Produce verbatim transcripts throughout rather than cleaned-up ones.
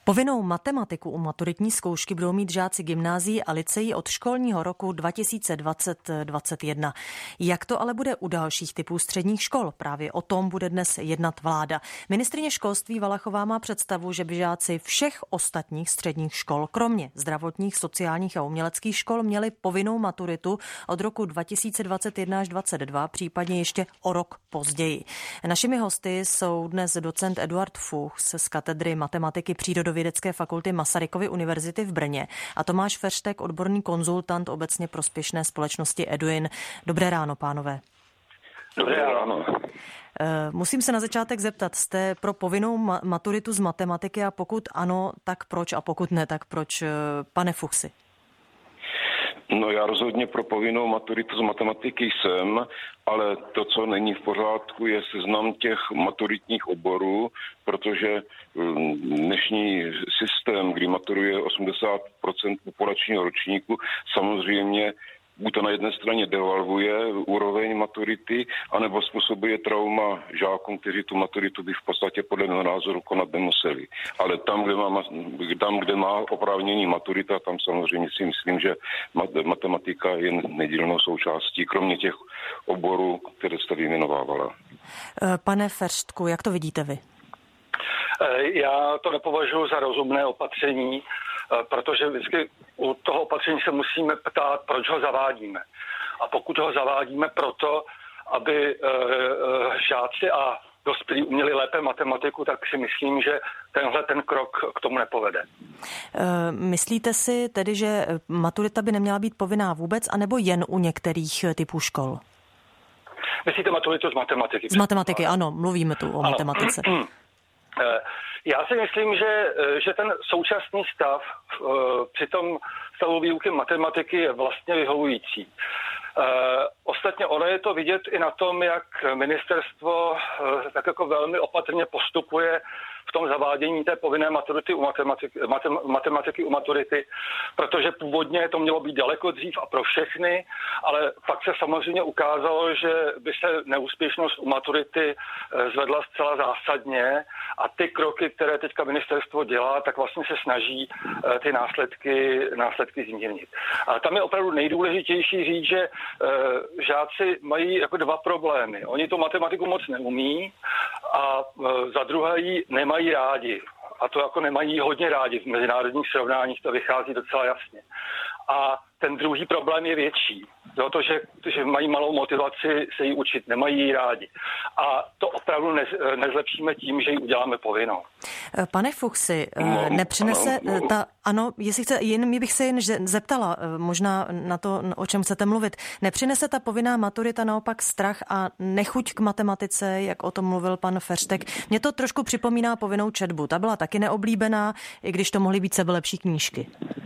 Povinnou matematiku u maturitní zkoušky budou mít žáci gymnázií a lyceí od školního roku dva tisíce dvacet dvacet jedna. Jak to ale bude u dalších typů středních škol? Právě o tom bude dnes jednat vláda. Ministryně školství Valachová má představu, že by žáci všech ostatních středních škol, kromě zdravotních, sociálních a uměleckých škol, měli povinnou maturitu od roku dva tisíce dvacet jedna až dvacet dva, případně ještě o rok později. Našimi hosty jsou dnes docent Eduard Fuchs z katedry matematiky Přírodovědecké fakulty Masarykovy univerzity v Brně a Tomáš Feřtek, odborný konzultant obecně prospěšné společnosti Eduin. Dobré ráno, pánové. Dobré ráno. Musím se na začátek zeptat, jste pro povinnou maturitu z matematiky a pokud ano, tak proč a pokud ne, tak proč, pane Fuchsi? No já rozhodně pro povinnou maturitu z matematiky jsem, ale to, co není v pořádku, je seznam těch maturitních oborů, protože dnešní systém, kdy maturuje osmdesát procent populačního ročníku, samozřejmě buď to na jedné straně devalvuje úroveň maturity, anebo způsobuje trauma žákům, kteří tu maturitu by v podstatě podle mého názoru konat nemuseli. Ale tam, kde má, tam, kde má oprávnění maturita, tam samozřejmě si myslím, že matematika je nedílnou součástí, kromě těch oborů, které jste vyjmenovávala. Pane Feřtku, jak to vidíte vy? Já to nepovažuji za rozumné opatření, protože vždycky u toho opatření se musíme ptát, proč ho zavádíme. A pokud ho zavádíme proto, aby žáci a dospělí uměli lépe matematiku, tak si myslím, že tenhle ten krok k tomu nepovede. Myslíte si tedy, že maturita by neměla být povinná vůbec, anebo jen u některých typů škol? Myslíte maturitu z matematiky? Z matematiky, ano, mluvíme tu o ano. matematice. Já si myslím, že, že ten současný stav při tom stavu výuky matematiky je vlastně vyhovující. Ostatně ono je to vidět i na tom, jak ministerstvo tak jako velmi opatrně postupuje v tom zavádění té povinné maturity u matematiky, matem, matematiky u maturity, protože původně to mělo být daleko dřív a pro všechny, ale pak se samozřejmě ukázalo, že by se neúspěšnost u maturity zvedla zcela zásadně a ty kroky, které teďka ministerstvo dělá, tak vlastně se snaží ty následky, následky zmírnit. A tam je opravdu nejdůležitější říct, že žáci mají jako dva problémy. Oni tu matematiku moc neumí a za druhé ji nemají rádi. A to jako nemají hodně rádi. V mezinárodních srovnáních to vychází docela jasně. A ten druhý problém je větší. To, že, že mají malou motivaci se jí učit, nemají ji rádi. A to opravdu ne, nezlepšíme tím, že ji uděláme povinnou. Pane Fuchsi, no, nepřinese ano, no. ta, ano, jestli chce, jen bych se jen zeptala, možná na to, o čem chcete mluvit, nepřinese ta povinná maturita naopak strach a nechuť k matematice, jak o tom mluvil pan Feřtek? Mně to trošku připomíná povinnou četbu. Ta byla taky neoblíbená, i když to mohly být sebelepší knížky.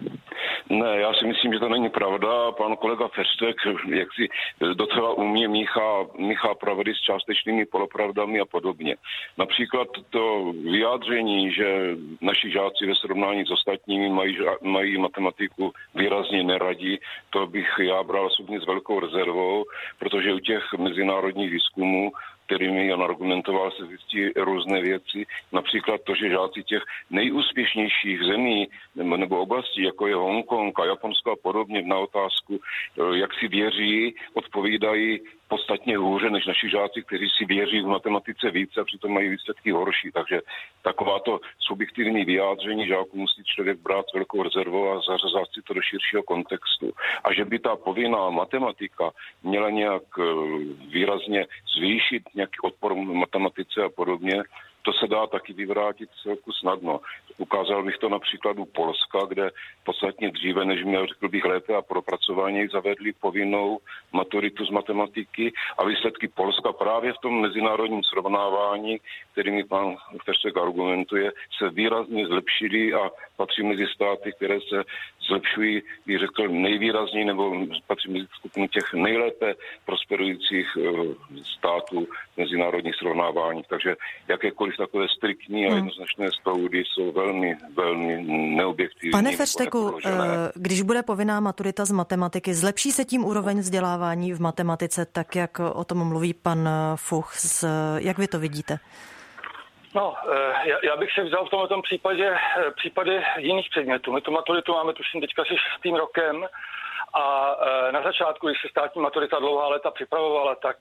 Ne, já si myslím, že to není pravda. Pan kolega Feřtek jak si docela umně míchá, míchá pravdy s částečnými polopravdami a podobně. Například to vyjádření, že naši žáci ve srovnání s ostatními mají, mají matematiku výrazně neradí, to bych já bral osobně s velkou rezervou, protože u těch mezinárodních výzkumů, kterými on argumentoval, se zjistí různé věci. Například to, že žáci těch nejúspěšnějších zemí nebo, nebo oblastí, jako je Hongkong a Japonsko a podobně, na otázku, jak si věří, odpovídají podstatně hůře než naši žáci, kteří si věří v matematice více a přitom mají výsledky horší. Takže takováto subjektivní vyjádření žáků musí člověk brát s velkou rezervou a zařazat si to do širšího kontextu. A že by ta povinná matematika měla nějak výrazně zvýšit nějaký odpor matematice a podobně, to se dá taky vyvrátit celku snadno. Ukázal bych to na příkladu Polska, kde podstatně dříve, než měl, řekl bych, lépe a propracovaněji zavedli povinnou maturitu z matematiky a výsledky Polska právě v tom mezinárodním srovnávání, kterými pan Feřtek argumentuje, se výrazně zlepšily a patří mezi státy, které se zlepšují, bych řekl, nejvýrazněji nebo patří mezi skupinu těch nejlépe prosperujících států mezinárodních srovnávání. Takže jakékoliv takové striktní a jednoznačné stoudy jsou velmi, velmi neobjektivní. Pane Feřteku, když bude povinná maturita z matematiky, zlepší se tím úroveň vzdělávání v matematice, tak jak o tom mluví pan Fuchs? Jak vy to vidíte? No, já bych si vzal v tomto případě případy jiných předmětů. My tu maturitu máme tuším teďka si šestým rokem a na začátku, když se státní maturita dlouhá léta připravovala, tak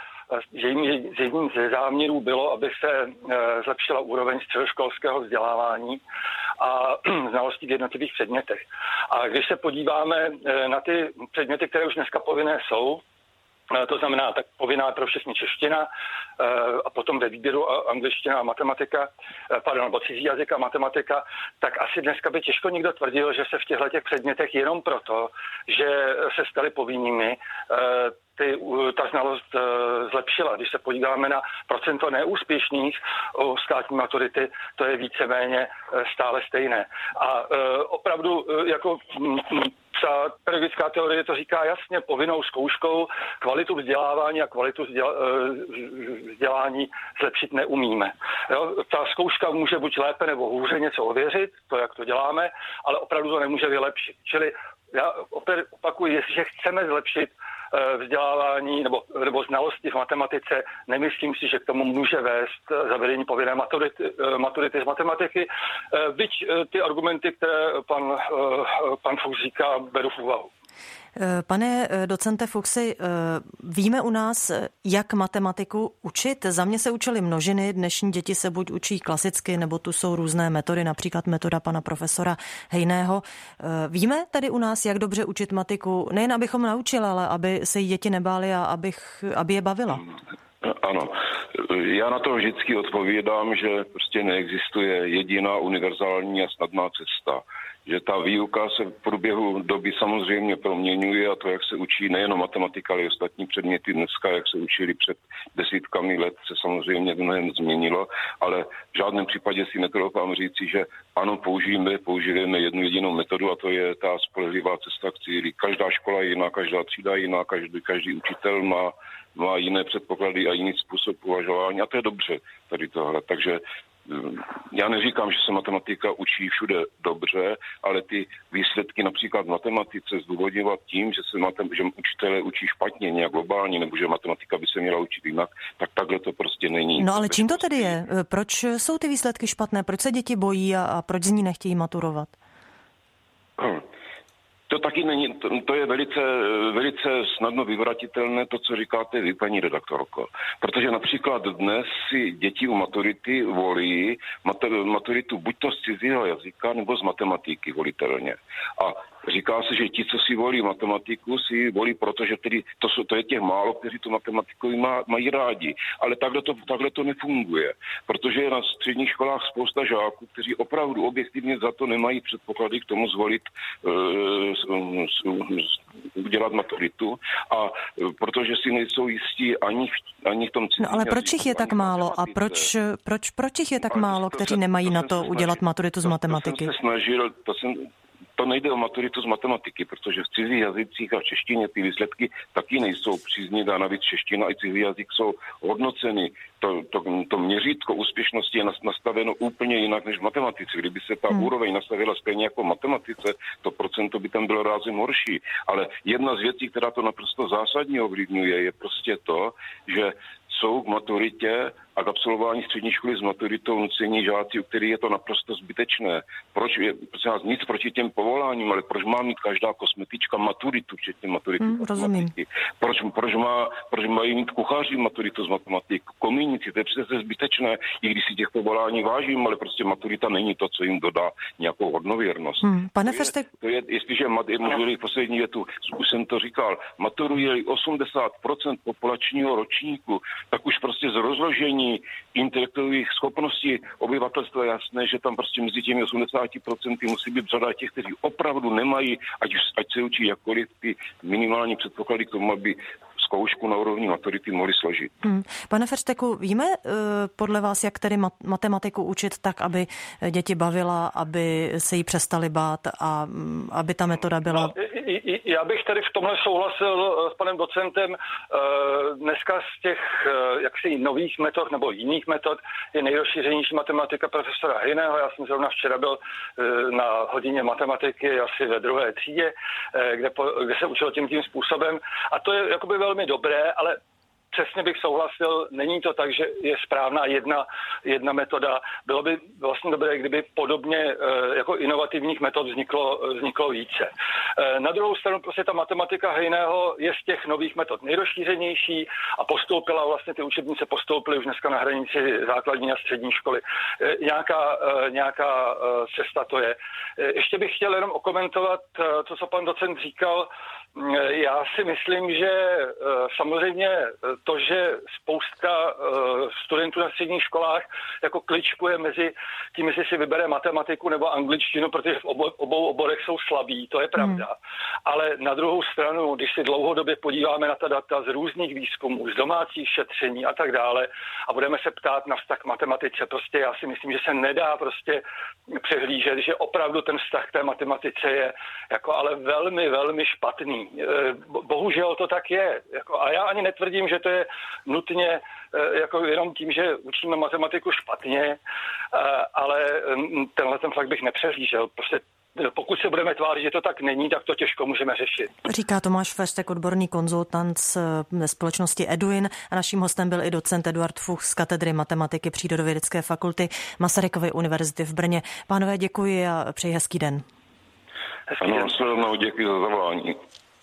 jedním ze záměrů bylo, aby se zlepšila úroveň středoškolského vzdělávání a znalostí v jednotlivých předmětech. A když se podíváme na ty předměty, které už dneska povinné jsou, to znamená tak povinná pro všechny čeština a potom ve výběru angličtina a matematika, pardon, nebo cizí jazyk a matematika, tak asi dneska by těžko někdo tvrdil, že se v těchto těch předmětech jenom proto, že se staly povinnými, ty, ta znalost zlepšila. Když se podíváme na procento neúspěšných u státní maturity, to je víceméně stále stejné. A opravdu jako ta pedagogická teorie to říká jasně, povinnou zkouškou kvalitu vzdělávání a kvalitu vzdělání zlepšit neumíme. Jo? Ta zkouška může buď lépe nebo hůře něco ověřit, to, jak to děláme, ale opravdu to nemůže vylepšit. Čili já opět opakuju, jestliže chceme zlepšit vzdělávání nebo, nebo znalosti v matematice, nemyslím si, že k tomu může vést zavedení povinné maturity, maturity z matematiky. Byť ty argumenty, které pan, pan Fuchs říká, beru v úvahu. Pane docente Fuchsi, víme u nás, jak matematiku učit? Za mě se učily množiny, dnešní děti se buď učí klasicky, nebo tu jsou různé metody, například metoda pana profesora Hejného. Víme tady u nás, jak dobře učit matiku? Nejen abychom naučili, ale aby se jí děti nebály a abych, aby je bavila. Ano, já na to vždycky odpovídám, že prostě neexistuje jediná univerzální a snadná cesta. Že ta výuka se v průběhu doby samozřejmě proměňuje a to, jak se učí nejenom matematika, ale i ostatní předměty dneska, jak se učili před desítkami let, se samozřejmě mnohem změnilo, ale v žádném případě si netroufám říci, že ano, použijeme, použijeme jednu jedinou metodu a to je ta spolehlivá cesta k cíli. Každá škola je jiná, každá třída je jiná, každý, každý učitel má má jiné předpoklady a jiný způsob uvažování a to je dobře tady tohle. Takže já neříkám, že se matematika učí všude dobře, ale ty výsledky například v matematice zdůvodňovat tím, že se matem, že učitelé učí špatně, nějak globálně, nebo že matematika by se měla učit jinak, tak takhle to prostě není. No ale čím to tedy je? Proč jsou ty výsledky špatné? Proč se děti bojí a, a proč z ní nechtějí maturovat? Hm. To taky není, to, to je velice, velice snadno vyvratitelné to, co říkáte vy, paní redaktorko. Protože například dnes si děti u maturity volí maturitu buď to z cizího jazyka, nebo z matematiky volitelně. A říká se, že ti, co si volí matematiku, si volí, protože tedy to, jsou, to je těch málo, kteří tu matematiku má, mají rádi. Ale takhle to, takhle to nefunguje. Protože je na středních školách spousta žáků, kteří opravdu objektivně za to nemají předpoklady k tomu zvolit udělat maturitu a protože si nejsou jistí ani v, ani v tom cizím. No ale proč jich je tak málo a proč, proč, proč jich je tak málo, kteří nemají na to udělat maturitu z matematiky? To jsem se snažil, to jsem To nejde o maturitu z matematiky, protože v cizích jazycích a v češtině ty výsledky taky nejsou příznivé a navíc čeština a cizí jazyk jsou hodnoceny. To, to, to měřítko úspěšnosti je nastaveno úplně jinak než v matematice. Kdyby se ta hmm. úroveň nastavila stejně jako v matematice, to procento by tam bylo rázem horší. Ale jedna z věcí, která to naprosto zásadně ovlivňuje, je prostě to, že jsou k maturitě a k absolvování střední školy s maturitou nucení žáci, u kterých je to naprosto zbytečné. Proč je, prostě nic proti těm povoláním, ale proč má mít každá kosmetička maturitu, včetně maturity hmm, z matematiky? Proč, proč, má, proč mají mít kuchaři maturitu z matematiky, komíníci, to je přece zbytečné, i když si těch povolání vážím, ale prostě maturita není to, co jim dodá nějakou hodnověrnost. Hmm, pane Ferstek... To je, to je, jestliže, můžu poslední větu, už jsem to říkal, maturuje osmdesát procent populačního ročníku, tak už prostě z rozložení intelektových schopností obyvatelstva je jasné, že tam prostě mezi těmi osmdesáti procenty musí být řada těch, kteří opravdu nemají, ať, ať se učí jakkoliv, ty minimální předpoklady k tomu, aby zkoušku na úrovni maturity mohli složit. Hmm. Pane Fersteku, víme podle vás, jak tedy matematiku učit tak, aby děti bavila, aby se jí přestali bát a aby ta metoda byla... Já bych tady v tomhle souhlasil s panem docentem. Dneska z těch jaksi nových metod nebo jiných metod je nejrozšířenější matematika profesora Hejného. Já jsem zrovna včera byl na hodině matematiky asi ve druhé třídě, kde, po, kde se učil tím tím způsobem. A to je jakoby velmi dobré, ale přesně bych souhlasil, není to tak, že je správná jedna, jedna metoda. Bylo by vlastně dobré, kdyby podobně jako inovativních metod vzniklo, vzniklo více. Na druhou stranu prostě ta matematika Hejného je z těch nových metod nejrozšířenější a postoupila, vlastně ty učebnice postoupily už dneska na hranici základní a střední školy. Nějaká, nějaká cesta to je. Ještě bych chtěl jenom okomentovat to, co pan docent říkal. Já si myslím, že samozřejmě to, že spousta studentů na středních školách jako kličkuje mezi tím, jestli si vybere matematiku nebo angličtinu, protože v obou oborech jsou slabí, to je pravda. Hmm. Ale na druhou stranu, když si dlouhodobě podíváme na ta data z různých výzkumů, z domácích šetření a tak dále a budeme se ptát na vztah k matematice, prostě já si myslím, že se nedá prostě přehlížet, že opravdu ten vztah k té matematice je jako ale velmi, velmi špatný. Bohužel to tak je. Jako, a já ani netvrdím, že to je nutně jako jenom tím, že učíme matematiku špatně, ale tenhle ten fakt bych nepřehlížel. Prostě pokud se budeme tvářit, že to tak není, tak to těžko můžeme řešit. Říká Tomáš Feřtek, odborný konzultant z společnosti Eduin, a naším hostem byl i docent Eduard Fuchs z katedry matematiky Přírodovědecké fakulty Masarykovy univerzity v Brně. Pánové, děkuji a přeji hezký den. Hezký ano, den. Děkuji za zavolání.